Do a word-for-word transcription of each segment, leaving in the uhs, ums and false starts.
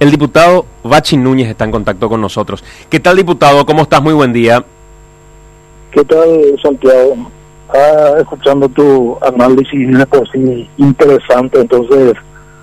El diputado Bachi Núñez está en contacto con nosotros. ¿Qué tal, diputado? ¿Cómo estás? Muy buen día. ¿Qué tal, Santiago? Ah, escuchando tu análisis de por sí interesante, entonces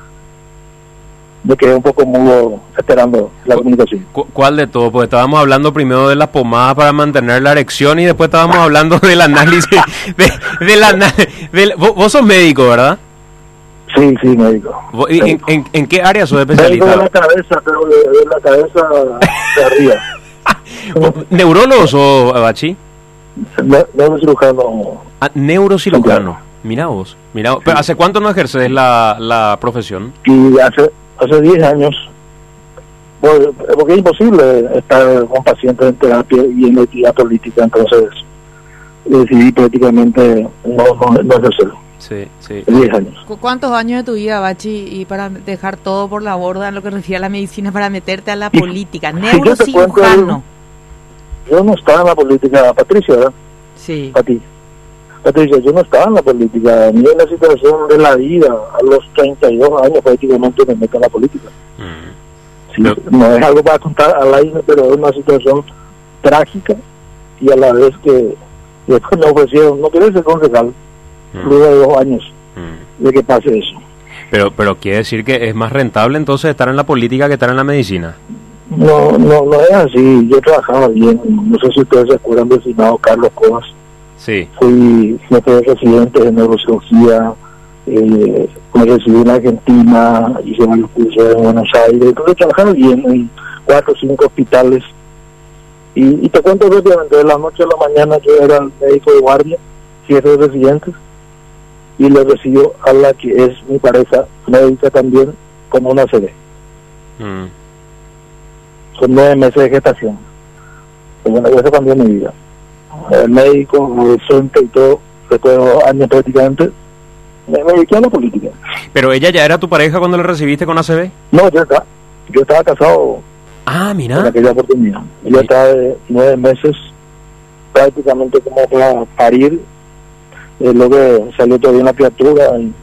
me quedé un poco mudo esperando la ¿Cu- comunicación. cu- ¿Cuál de todo? Pues estábamos hablando primero de las pomadas para mantener la erección y después estábamos hablando del análisis. De, de la, ana- del- vos, vos sos médico, ¿verdad? Sí, sí, médico. Vos- y- ¿En, en, en qué área sos Médico de especialista? la cabeza, pero de, de la cabeza de arriba. ¿Vos- ¿Neurólogo sos, Bachi? Ne- Neurocirujano. Ah, neurocirujano. Mira vos. Mira vos. ¿Pero hace cuánto no ejerces la, la profesión? Y hace hace diez años, por- porque es imposible estar con pacientes en terapia y en actividad política, entonces decidí prácticamente no, no, no ejercerlo. Sí, sí. diez años. ¿Cu- ¿Cuántos años de tu vida, Bachi, y para dejar todo por la borda en lo que refiere a la medicina para meterte a la Y- política? si yo te cuento, Neurocirujano. Yo no estaba en la política, Patricia, ¿verdad? Sí. A ti. Patricia, yo no estaba en la política, ni en la situación de la vida. A los treinta y dos años prácticamente me meto en la política. Mm. Sí, Pero- no es algo para contar al aire, pero es una situación trágica y a la vez que después me ofrecieron, no quería ser concejal, Mm. luego de dos años Mm. de que pase eso. Pero, pero quiere decir que es más rentable entonces estar en la política que estar en la medicina. No, no, no es así. Yo trabajaba bien. No sé si ustedes se acuerdan del finado Carlos Cobas. Sí. Fui jefe de residentes de neurocirugía, eh, me recibí en Argentina, hice varios cursos en Buenos Aires, entonces trabajaba bien en cuatro o cinco hospitales. Y, y te cuento rápidamente, de la noche a la mañana yo era el médico de guardia, jefe de residentes, y le recibo a la que es mi pareja médica también como una C D. Mm. Son nueve meses de gestación. Y bueno, eso cambió mi vida. El médico, docente y todo, después de dos años prácticamente, me me dediqué a la política. Pero ella ya era tu pareja cuando le recibiste con A C B. No, yo estaba, yo estaba casado Ah, en mira. aquella oportunidad. Yo Sí. estaba de nueve meses, prácticamente como para parir. Eh, luego salió todavía una criatura y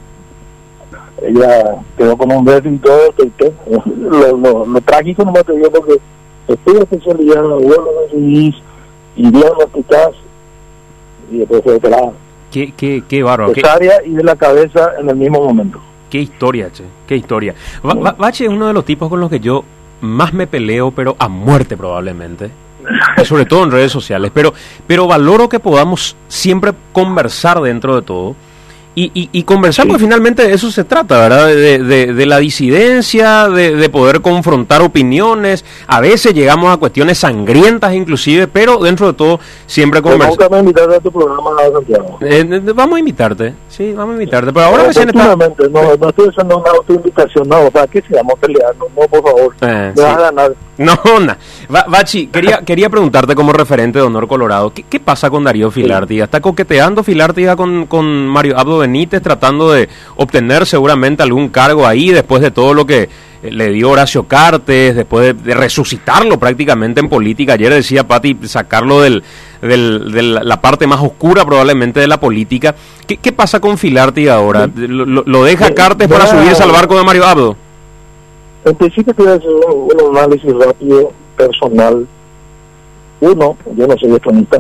ella quedó con un beso y todo. Y todo. Lo, lo, lo trágico no me atrevió porque estuve especialidad, vuelo de y diagnosticadas y después fue operada. Qué, qué, qué bárbaro. Qué, Cesárea y de la cabeza en el mismo momento. qué historia, che. Qué historia. Ba- Ba- Bache es uno de los tipos con los que yo más me peleo, pero a muerte probablemente. Y sobre todo en redes sociales. Pero, pero valoro que podamos siempre conversar dentro de todo. Y, y, y conversar, Sí. porque finalmente de eso se trata, ¿verdad? De, de, de la disidencia, de, de poder confrontar opiniones. A veces llegamos a cuestiones sangrientas inclusive, pero dentro de todo siempre Pero conversar. nunca me invitaron a tu programa, Santiago. Eh, eh, vamos a invitarte, sí, vamos a invitarte. Pero ahora recién está... Oportunamente, no, no estoy haciendo una autoinvitación, no, ¿para qué sigamos peleando? No, por favor, Eh, me sí. vas a ganar. No, na. Ba- Bachi, quería, quería preguntarte como referente de Honor Colorado, ¿qué, qué pasa con Darío Filártiga? ¿Está coqueteando Filártiga con, con Mario Abdo Benítez, tratando de obtener seguramente algún cargo ahí, después de todo lo que eh, le dio Horacio Cartes, después de, de resucitarlo prácticamente en política? Ayer decía Pati, sacarlo del, del, de la la parte más oscura probablemente de la política. ¿Qué, qué pasa con Filártiga ahora? ¿Lo, lo- lo deja Sí, Cartes para ya- subirse al barco de Mario Abdo? En principio quiero hacer un, un análisis rápido, personal. Uno, yo no soy electronista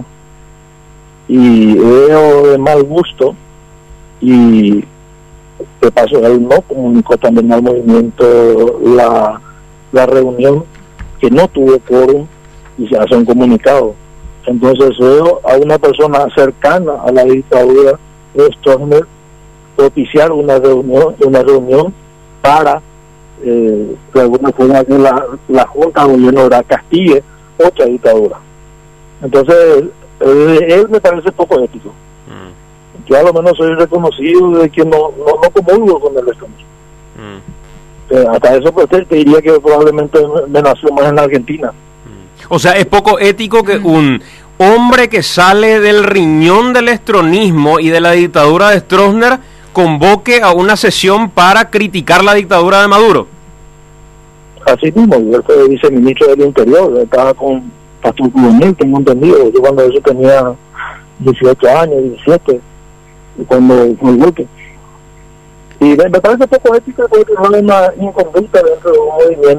y veo de mal gusto y de paso él no comunicó también al movimiento la, la reunión que no tuvo quórum y se hace un comunicado. Entonces veo a una persona cercana a la dictadura de Stroessner propiciar una reunión, una reunión para eh, de alguna forma que la, la Junta de Gobierno ahora castigue otra dictadura. Entonces, eh, él me parece poco ético. Mm, Yo a lo menos soy reconocido de que no, no, no comulgo con el extremismo. mm. Eh, hasta eso pues, te, te diría que probablemente me, me nació más en la Argentina. O sea, es poco ético que un hombre que sale del riñón del estronismo y de la dictadura de Stroessner convoque a una sesión para criticar la dictadura de Maduro. Así mismo, yo fui viceministro del Interior, estaba con Pastor Coronel, tengo entendido, yo cuando eso tenía dieciocho años, diecisiete, y cuando fue el golpe. Y me, me parece poco ético porque no hay una inconducta dentro de un movimiento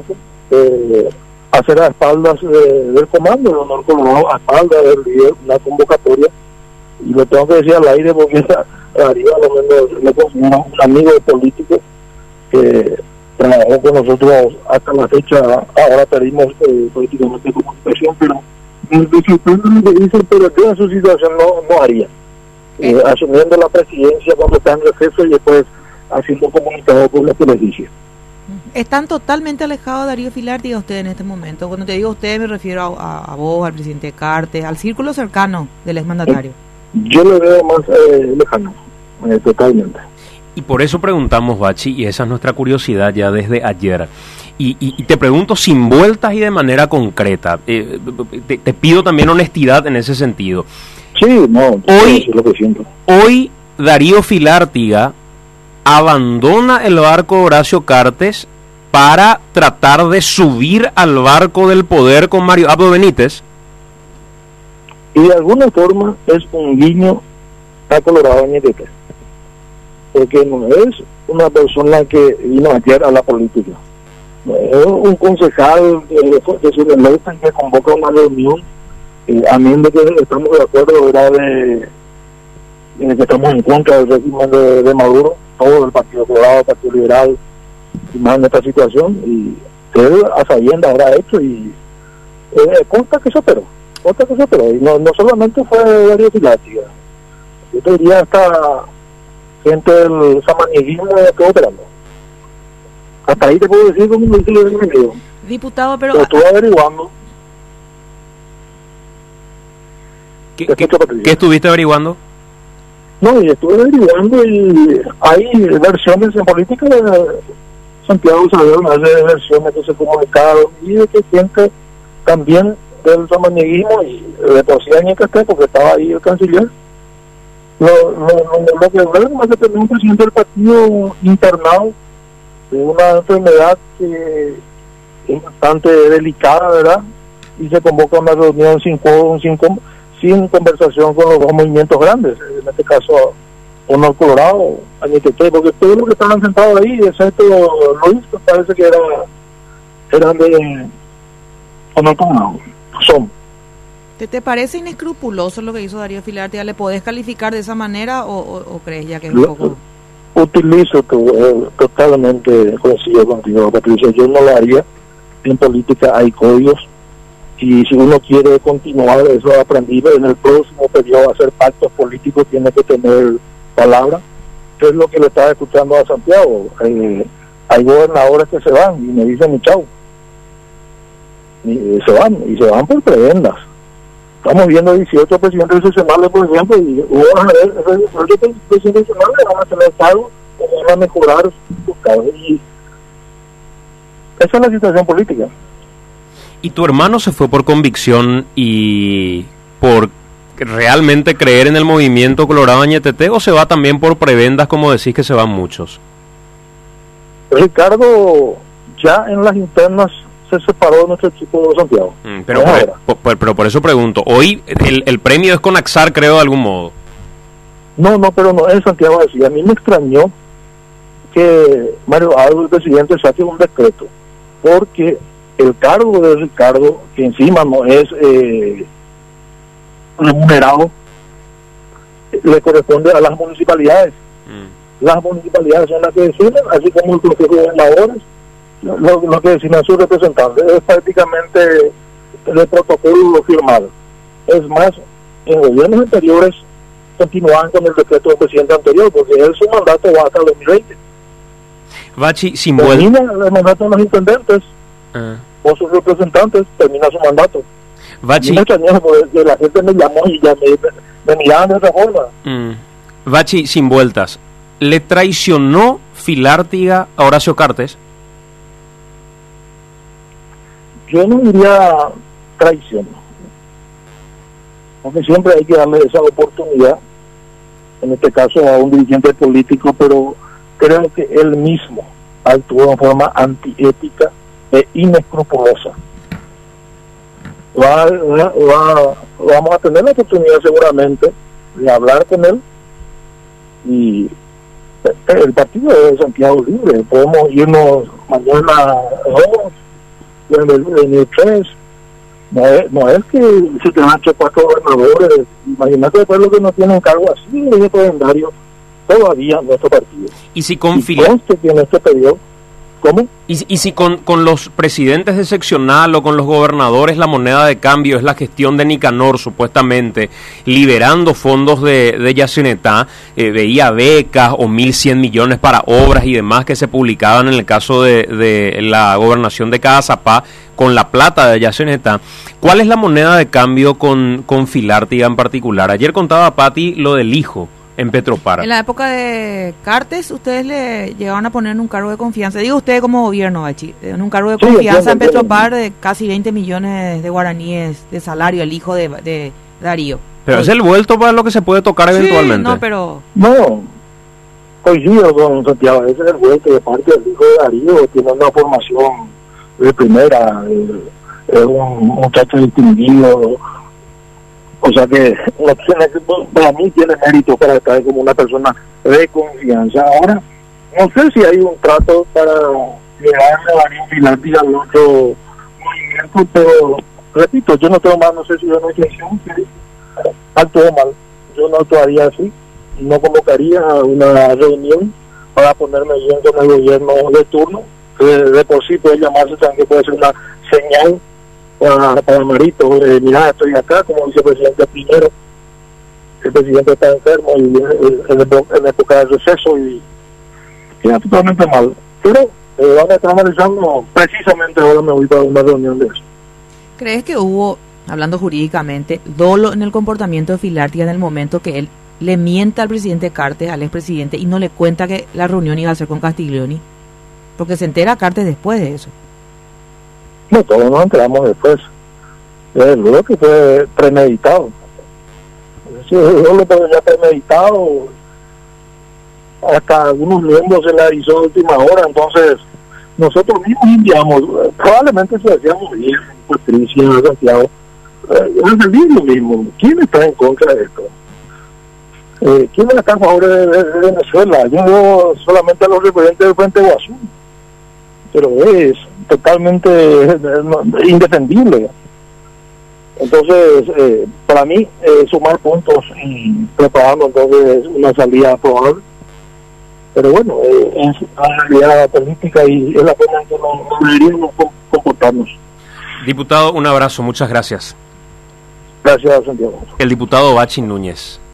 eh, hacer a espaldas de, del comando, de Honor Colorado, a espaldas del líder, una convocatoria, y lo tengo que decir al aire porque Darío a lo menos le considero un amigo político que trabajó con nosotros hasta la fecha. Ahora perdimos eh, políticamente comunicación, pero me sorprende lo que dice, pero yo en su situación no, no haría, eh, asumiendo la presidencia cuando está en receso y después haciendo comunicado por la televisión. ¿Están totalmente alejados de Darío Filártiga usted en este momento? Cuando te digo usted me refiero a, a, a vos, al presidente Cartes, al círculo cercano del exmandatario. Yo lo veo más eh, lejano, eh, totalmente. Y por eso preguntamos, Bachi, y esa es nuestra curiosidad ya desde ayer. Y, y, y te pregunto sin vueltas y de manera concreta. Eh, te, te pido también honestidad en ese sentido. Sí, no, hoy, es lo que siento. Hoy Darío Filártiga abandona el barco Horacio Cartes para tratar de subir al barco del poder con Mario Abdo Benítez. Y de alguna forma es un guiño a Colorado Añetete, porque no es una persona que vino ayer a la política, no es un concejal de, de su electa que convoca una reunión, eh, a mí de que estamos de acuerdo, era de, de que estamos en contra del régimen de, de Maduro, todo el Partido Colorado, el Partido Liberal, y más en esta situación, y él a sabiendas habrá hecho, y eh, consta que se operó. Otra cosa, pero no, no solamente fue Darío Filártiga, yo te diría hasta gente del samanieguismo estuvo operando. Hasta ahí te puedo decir como lo dice el enemigo. Diputado, pero... Lo estuve averiguando. ¿Qué, qué, ¿Qué estuviste averiguando? No, y estuve averiguando y hay versiones en política de Santiago Saavedra, hace versiones que se comunicaron y de que gente también del samanieguismo y de poesía en este, porque estaba ahí el canciller. Lo, lo, lo, lo que es más que tener un presidente del partido internado de una enfermedad que es bastante delicada, ¿verdad? Y se convoca una reunión sin, sin, sin conversación con los dos movimientos grandes, en este caso Honor Colorado, Añetete, porque todos los que estaban sentados ahí, excepto Luis, pues parece que era, eran de Honor Colorado. Son. ¿Te, ¿Te parece inescrupuloso lo que hizo Darío Filártiga? ¿Le podés calificar de esa manera o, o, o crees ya que es un poco...? Utilizo tu, eh, totalmente, coincido contigo, Patricia, yo no lo haría. En política hay códigos y si uno quiere continuar eso aprendido en el próximo periodo a hacer pactos políticos tiene que tener palabra, que es lo que le estaba escuchando a Santiago. Eh, hay gobernadores que se van y me dicen mi chau. Y se van, y se van por prebendas. Estamos viendo dieciocho presidentes seccionales, por ejemplo, y hubo esos presidentes seccionales van a tener cargos o van a mejorar sus cargos. Y esa es la situación política. ¿Y tu hermano se fue por convicción y por realmente creer en el movimiento Colorado Añetete o se va también por prebendas, como decís que se van muchos? Ricardo, ya en las internas se separó de nuestro equipo de Santiago. Mm, pero, por, por, pero por eso pregunto, hoy el, el premio es con Axar, creo, de algún modo. No, no, pero no, en Santiago decía, a mí me extrañó que Mario Abdo, el presidente, saque un decreto, porque el cargo de Ricardo, que encima no es eh, remunerado, le corresponde a las municipalidades. Mm. Las municipalidades son las que deciden, así como el Consejo de Gobernadores, Lo, lo que decían sus representantes es prácticamente el protocolo firmado. Es más, en gobiernos anteriores continuaban con el decreto del presidente anterior, porque él su mandato va hasta el dos mil veinte. Bachi, sin vuelta. Termina el mandato de los intendentes uh. o sus representantes, termina su mandato. Bachi. Y me extrañó porque la gente me llamó y ya me, me miraban de otra forma. Mm. Bachi, sin vueltas. ¿Le traicionó Filártiga a Horacio Cartes? Yo no diría traición, porque siempre hay que darle esa oportunidad, en este caso a un dirigente político, pero creo que él mismo actuó de forma antiética e inescrupulosa. Va, va, va, vamos a tener la oportunidad seguramente de hablar con él y el partido de Santiago Libre, podemos irnos mañana, ¿no? pueden venir tres. No es, no es que se te han hecho cuatro gobernadores. Imagínate después los que no tienen cargo así de legendario todavía en nuestro partido. Y si con y Filar... conste que en este periodo, ¿cómo? Y, y si con, con los presidentes de seccional o con los gobernadores la moneda de cambio es la gestión de Nicanor, supuestamente, liberando fondos de, de Yacyretá, eh, veía becas o mil cien millones para obras y demás que se publicaban en el caso de, de la gobernación de Cazapá, con la plata de Yacyretá. ¿Cuál es la moneda de cambio con, con Filártiga en particular? Ayer contaba Pati lo del hijo en Petropar. En la época de Cartes, ustedes le llegaron a poner en un cargo de confianza. Digo usted como gobierno, Bachi, en un cargo de Sí, confianza entiendo, en Petropar de casi veinte millones de guaraníes de salario, el hijo de, de Darío. Pero es el vuelto para lo que se puede tocar Sí, eventualmente. no, pero... No, coincido con Santiago, ese es el vuelto de parte del hijo de Darío, tiene una formación de primera, eh, es un muchacho distinguido, o sea que no tiene, para mí tiene mérito para estar como una persona de confianza. Ahora, no sé si hay un trato para llegarle a Darío Filártiga al otro movimiento, pero repito, yo no tengo más, no sé si yo no intención que actúe mal, yo no actuaría así, no convocaría una reunión para ponerme bien con el gobierno de turno, que de por sí puede llamarse también, que puede ser una señal para, para Marito, eh, mira, estoy acá como vicepresidente primero, el presidente está enfermo y eh, en, en época de receso y queda totalmente mal, pero eh, van a estar analizando, precisamente ahora me voy para una reunión de eso. ¿Crees que hubo, hablando jurídicamente, dolo en el comportamiento de Filártiga en el momento que él le mienta al presidente Cartes, al expresidente, y no le cuenta que la reunión iba a ser con Castiglioni? Porque se entera Cartes después de eso. No, todos nos enteramos después. Eh, luego que fue premeditado. Sí, yo lo tengo ya premeditado. Hasta algunos miembros se le avisó a última hora, entonces nosotros mismos enviamos, probablemente se decíamos bien, Patricia, Santiago, eh, es el mismo mismo. ¿Quién está en contra de esto? Eh, ¿Quién está a favor de, de, de Venezuela? Yo veo solamente a los representantes del Frente Guazú, pero es totalmente eh, indefendible. Entonces, eh, para mí, eh, sumar puntos y preparando entonces una salida probable. Pero bueno, eh, es la realidad política y es la forma en que nos, nos deberíamos comportarnos. Diputado, un abrazo, muchas gracias. Gracias, Santiago. El diputado Bachi Núñez.